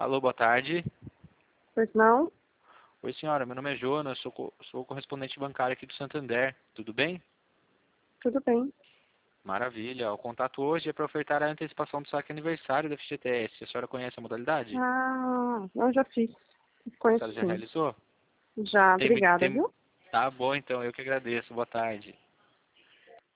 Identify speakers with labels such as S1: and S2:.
S1: Alô, boa tarde.
S2: Pois não?
S1: Oi, senhora. Meu nome é Jonas, sou correspondente bancário aqui do Santander. Tudo bem?
S2: Tudo bem.
S1: Maravilha. O contato hoje é para ofertar a antecipação do saque aniversário da FGTS. A senhora conhece a modalidade?
S2: Ah, eu já fiz.
S1: A
S2: Conheço
S1: senhora já
S2: sim.
S1: realizou?
S2: Já,
S1: Tem,
S2: obrigada,
S1: tem...
S2: viu?
S1: Tá bom, então. Eu que agradeço. Boa tarde.